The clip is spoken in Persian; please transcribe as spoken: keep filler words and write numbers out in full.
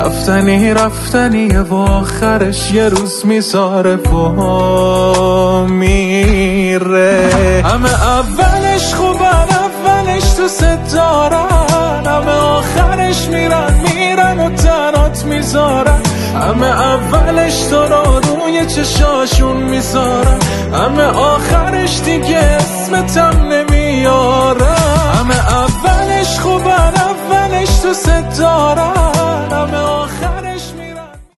رفتنی رفتنیه و آخرش یه روز میذاره و میره. همه اولش خوبن، اولش تو دارن، همه آخرش میرن میرن و تنات میذارن. همه اولش تو رو روی چشاشون میذارن، همه آخرش دیگه اسمتم نمیارن. همه اولش خوبن، اولش تو دارن،